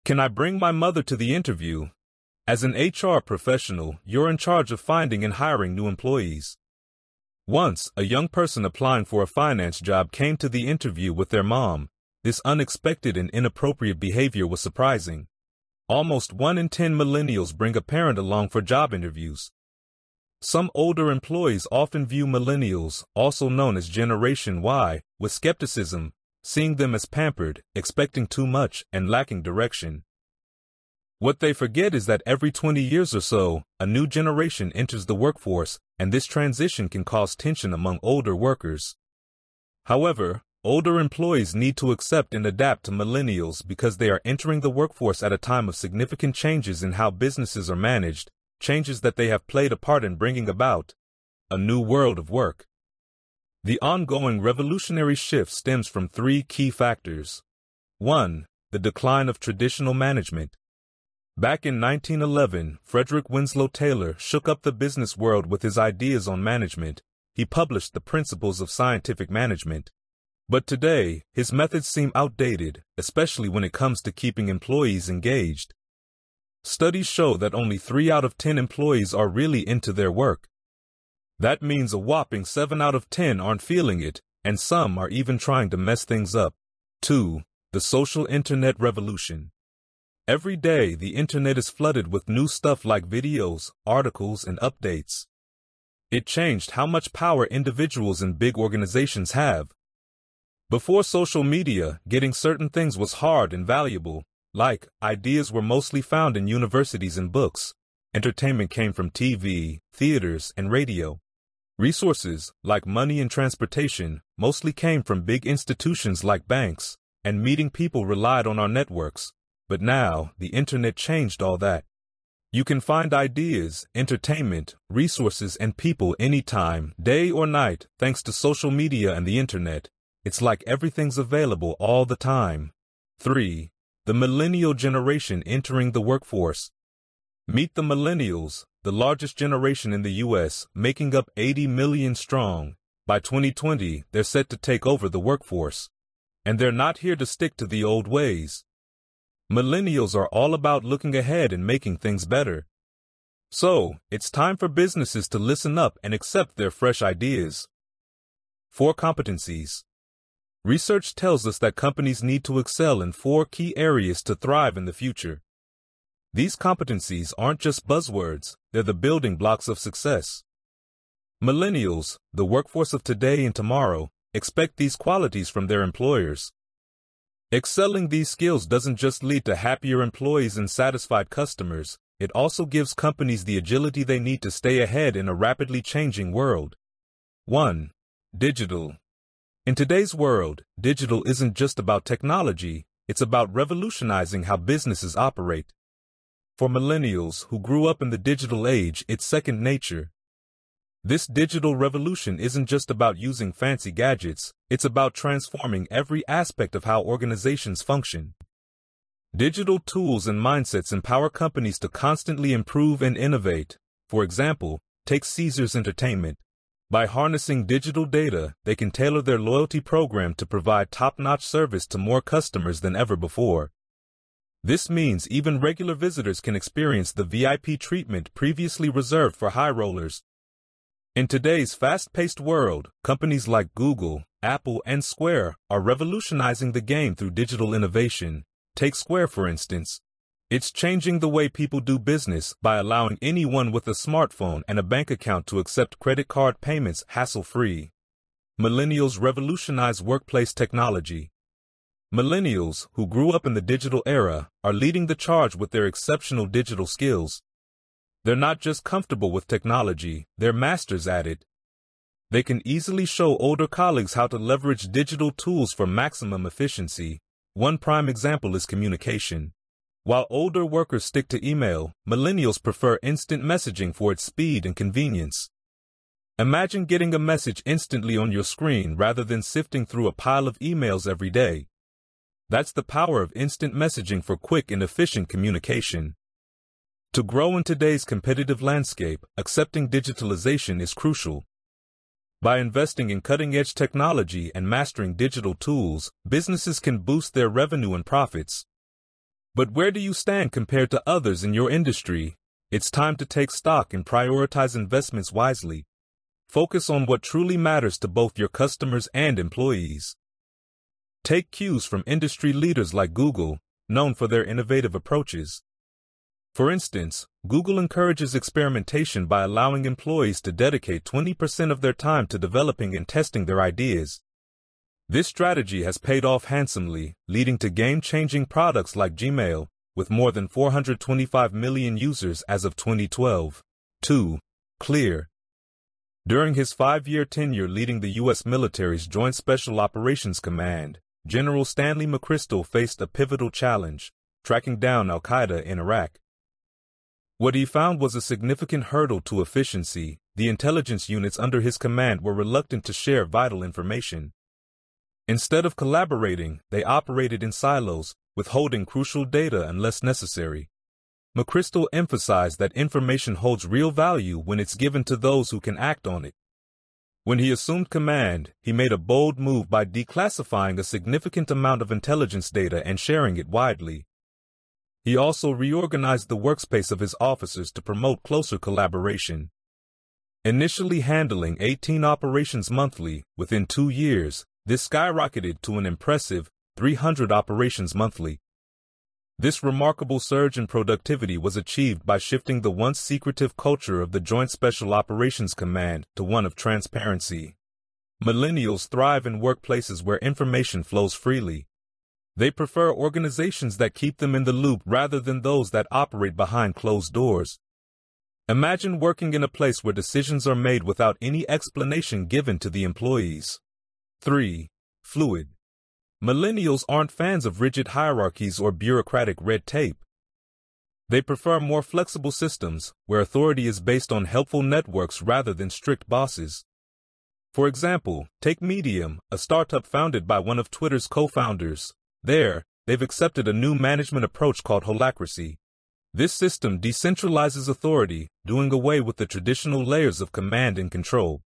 Can I bring my mother to the interview? As an HR professional, you're in charge of finding and hiring new employees. Once, a young person applying for a finance job came to the interview with their mom. This unexpected and inappropriate behavior was surprising. Almost 1 in 10 millennials bring a parent along for job interviews. Some older employees often view millennials, also known as Generation Y, with skepticism, seeing them as pampered, expecting too much, and lacking direction. What they forget is that every 20 years or so, a new generation enters the workforce, and this transition can cause tension among older workers. However, older employees need to accept and adapt to millennials because they are entering the workforce at a time of significant changes in how businesses are managed, changes that they have played a part in bringing about a new world of work. The ongoing revolutionary shift stems from 3 key factors. 1. The decline of traditional management. Back in 1911, Frederick Winslow Taylor shook up the business world with his ideas on management. He published the Principles of Scientific Management. But today, his methods seem outdated, especially when it comes to keeping employees engaged. Studies show that only 3 out of 10 employees are really into their work. That means a whopping 7 out of 10 aren't feeling it, and some are even trying to mess things up. 2. The social internet revolution. Every day, the internet is flooded with new stuff like videos, articles, and updates. It changed how much power individuals and big organizations have. Before social media, getting certain things was hard and valuable, like ideas were mostly found in universities and books. Entertainment came from TV, theaters, and radio. Resources, like money and transportation, mostly came from big institutions like banks, and meeting people relied on our networks. But now, the internet changed all that. You can find ideas, entertainment, resources, and people anytime, day or night, thanks to social media and the internet. It's like everything's available all the time. 3. The millennial generation entering the workforce. Meet the millennials, the largest generation in the U.S., making up 80 million strong. By 2020, they're set to take over the workforce. And they're not here to stick to the old ways. Millennials are all about looking ahead and making things better. So, it's time for businesses to listen up and accept their fresh ideas. 4 competencies. Research tells us that companies need to excel in 4 key areas to thrive in the future. These competencies aren't just buzzwords, they're the building blocks of success. Millennials, the workforce of today and tomorrow, expect these qualities from their employers. Excelling these skills doesn't just lead to happier employees and satisfied customers, it also gives companies the agility they need to stay ahead in a rapidly changing world. 1. Digital. In today's world, digital isn't just about technology, it's about revolutionizing how businesses operate. For millennials who grew up in the digital age, it's second nature. This digital revolution isn't just about using fancy gadgets, it's about transforming every aspect of how organizations function. Digital tools and mindsets empower companies to constantly improve and innovate. For example, take Caesars Entertainment. By harnessing digital data, they can tailor their loyalty program to provide top-notch service to more customers than ever before. This means even regular visitors can experience the VIP treatment previously reserved for high rollers. In today's fast-paced world, companies like Google, Apple, and Square are revolutionizing the game through digital innovation. Take Square, for instance. It's changing the way people do business by allowing anyone with a smartphone and a bank account to accept credit card payments hassle-free. Millennials revolutionize workplace technology. Millennials, who grew up in the digital era, are leading the charge with their exceptional digital skills. They're not just comfortable with technology, they're masters at it. They can easily show older colleagues how to leverage digital tools for maximum efficiency. One prime example is communication. While older workers stick to email, millennials prefer instant messaging for its speed and convenience. Imagine getting a message instantly on your screen rather than sifting through a pile of emails every day. That's the power of instant messaging for quick and efficient communication. To grow in today's competitive landscape, accepting digitalization is crucial. By investing in cutting-edge technology and mastering digital tools, businesses can boost their revenue and profits. But where do you stand compared to others in your industry? It's time to take stock and prioritize investments wisely. Focus on what truly matters to both your customers and employees. Take cues from industry leaders like Google, known for their innovative approaches. For instance, Google encourages experimentation by allowing employees to dedicate 20% of their time to developing and testing their ideas. This strategy has paid off handsomely, leading to game-changing products like Gmail, with more than 425 million users as of 2012. 2. Clear. During his 5-year tenure leading the U.S. military's Joint Special Operations Command, General Stanley McChrystal faced a pivotal challenge, tracking down al-Qaeda in Iraq. What he found was a significant hurdle to efficiency. The intelligence units under his command were reluctant to share vital information. Instead of collaborating, they operated in silos, withholding crucial data unless necessary. McChrystal emphasized that information holds real value when it's given to those who can act on it. When he assumed command, he made a bold move by declassifying a significant amount of intelligence data and sharing it widely. He also reorganized the workspace of his officers to promote closer collaboration. Initially handling 18 operations monthly, within 2 years, this skyrocketed to an impressive 300 operations monthly. This remarkable surge in productivity was achieved by shifting the once secretive culture of the Joint Special Operations Command to one of transparency. Millennials thrive in workplaces where information flows freely. They prefer organizations that keep them in the loop rather than those that operate behind closed doors. Imagine working in a place where decisions are made without any explanation given to the employees. 3. Fluid. Millennials aren't fans of rigid hierarchies or bureaucratic red tape. They prefer more flexible systems, where authority is based on helpful networks rather than strict bosses. For example, take Medium, a startup founded by one of Twitter's co-founders. There, they've accepted a new management approach called Holacracy. This system decentralizes authority, doing away with the traditional layers of command and control.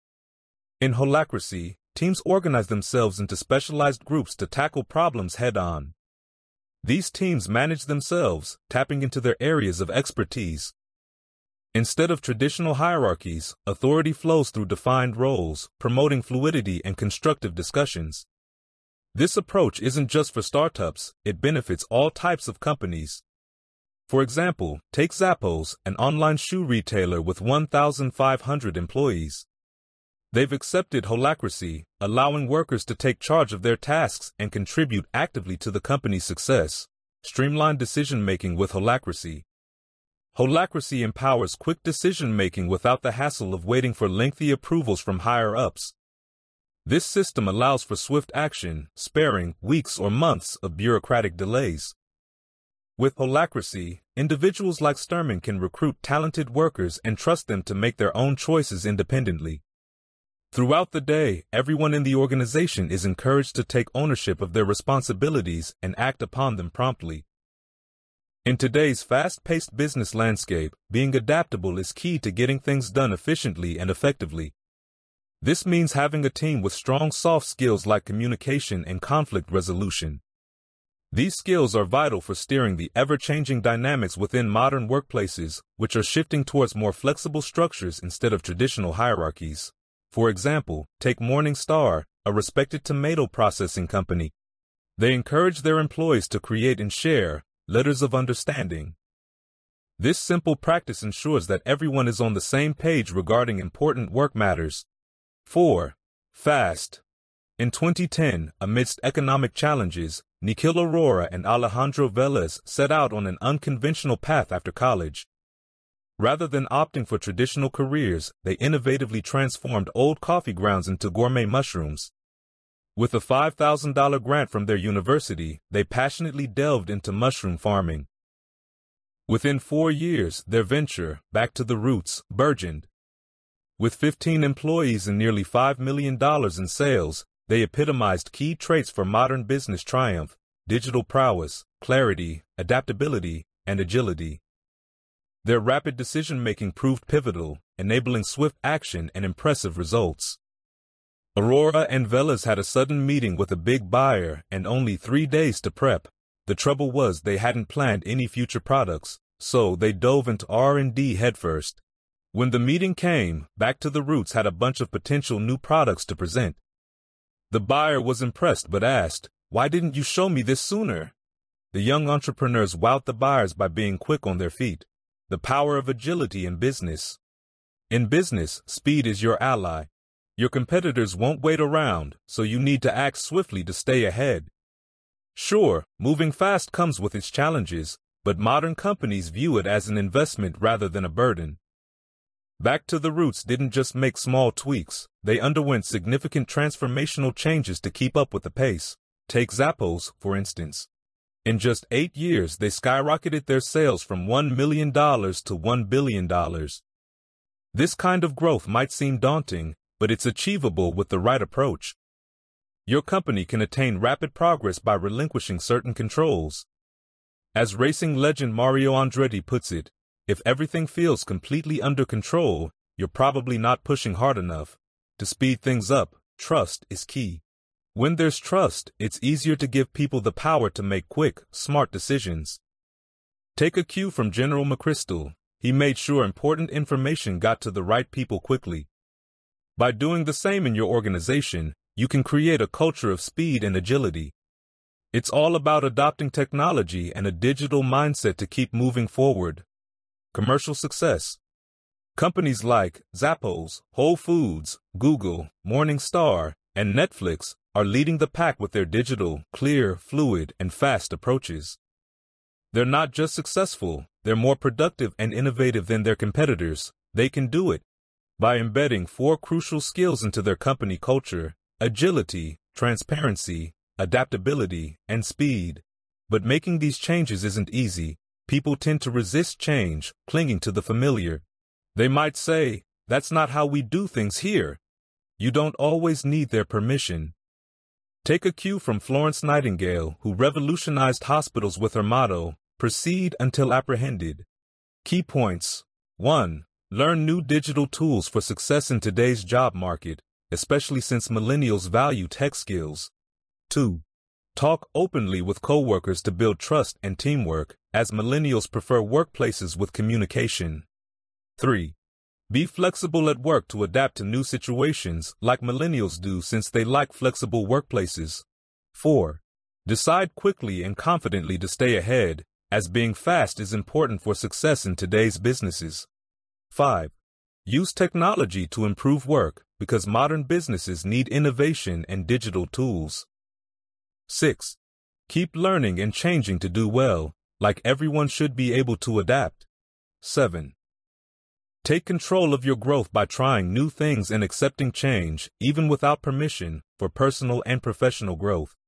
In Holacracy, teams organize themselves into specialized groups to tackle problems head-on. These teams manage themselves, tapping into their areas of expertise. Instead of traditional hierarchies, authority flows through defined roles, promoting fluidity and constructive discussions. This approach isn't just for startups, it benefits all types of companies. For example, take Zappos, an online shoe retailer with 1,500 employees. They've accepted Holacracy, allowing workers to take charge of their tasks and contribute actively to the company's success. Streamline decision-making with Holacracy. Holacracy empowers quick decision-making without the hassle of waiting for lengthy approvals from higher-ups. This system allows for swift action, sparing weeks or months of bureaucratic delays. With Holacracy, individuals like Sturman can recruit talented workers and trust them to make their own choices independently. Throughout the day, everyone in the organization is encouraged to take ownership of their responsibilities and act upon them promptly. In today's fast-paced business landscape, being adaptable is key to getting things done efficiently and effectively. This means having a team with strong soft skills like communication and conflict resolution. These skills are vital for steering the ever-changing dynamics within modern workplaces, which are shifting towards more flexible structures instead of traditional hierarchies. For example, take Morningstar, a respected tomato processing company. They encourage their employees to create and share letters of understanding. This simple practice ensures that everyone is on the same page regarding important work matters. 4. Fast. In 2010, amidst economic challenges, Nikhil Arora and Alejandro Velez set out on an unconventional path after college. Rather than opting for traditional careers, they innovatively transformed old coffee grounds into gourmet mushrooms. With a $5,000 grant from their university, they passionately delved into mushroom farming. Within 4 years, their venture, Back to the Roots, burgeoned. With 15 employees and nearly $5 million in sales, they epitomized key traits for modern business triumph: digital prowess, clarity, adaptability, and agility. Their rapid decision-making proved pivotal, enabling swift action and impressive results. Arora and Velez had a sudden meeting with a big buyer and only 3 days to prep. The trouble was they hadn't planned any future products, so they dove into R&D headfirst. When the meeting came, Back to the Roots had a bunch of potential new products to present. The buyer was impressed but asked, "Why didn't you show me this sooner?" The young entrepreneurs wowed the buyers by being quick on their feet. The power of agility in business. In business, speed is your ally. Your competitors won't wait around, so you need to act swiftly to stay ahead. Sure, moving fast comes with its challenges, but modern companies view it as an investment rather than a burden. Back to the Roots didn't just make small tweaks, they underwent significant transformational changes to keep up with the pace. Take Zappos, for instance. In just 8 years, they skyrocketed their sales from $1 million to $1 billion. This kind of growth might seem daunting, but it's achievable with the right approach. Your company can attain rapid progress by relinquishing certain controls. As racing legend Mario Andretti puts it, if everything feels completely under control, you're probably not pushing hard enough. To speed things up, trust is key. When there's trust, it's easier to give people the power to make quick, smart decisions. Take a cue from General McChrystal. He made sure important information got to the right people quickly. By doing the same in your organization, you can create a culture of speed and agility. It's all about adopting technology and a digital mindset to keep moving forward. Commercial success. Companies like Zappos, Whole Foods, Google, Morningstar, and Netflix are leading the pack with their digital, clear, fluid, and fast approaches. They're not just successful, they're more productive and innovative than their competitors. They can do it by embedding 4 crucial skills into their company culture: agility, transparency, adaptability, and speed. But making these changes isn't easy. People tend to resist change, clinging to the familiar. They might say, "That's not how we do things here." You don't always need their permission. Take a cue from Florence Nightingale, who revolutionized hospitals with her motto, "Proceed until apprehended." Key points. 1. Learn new digital tools for success in today's job market, especially since millennials value tech skills. 2. Talk openly with coworkers to build trust and teamwork, as millennials prefer workplaces with communication. 3. Be flexible at work to adapt to new situations, like millennials do since they like flexible workplaces. 4. Decide quickly and confidently to stay ahead, as being fast is important for success in today's businesses. 5. Use technology to improve work, because modern businesses need innovation and digital tools. 6. Keep learning and changing to do well, like everyone should be able to adapt. 7. Take control of your growth by trying new things and accepting change, even without permission, for personal and professional growth.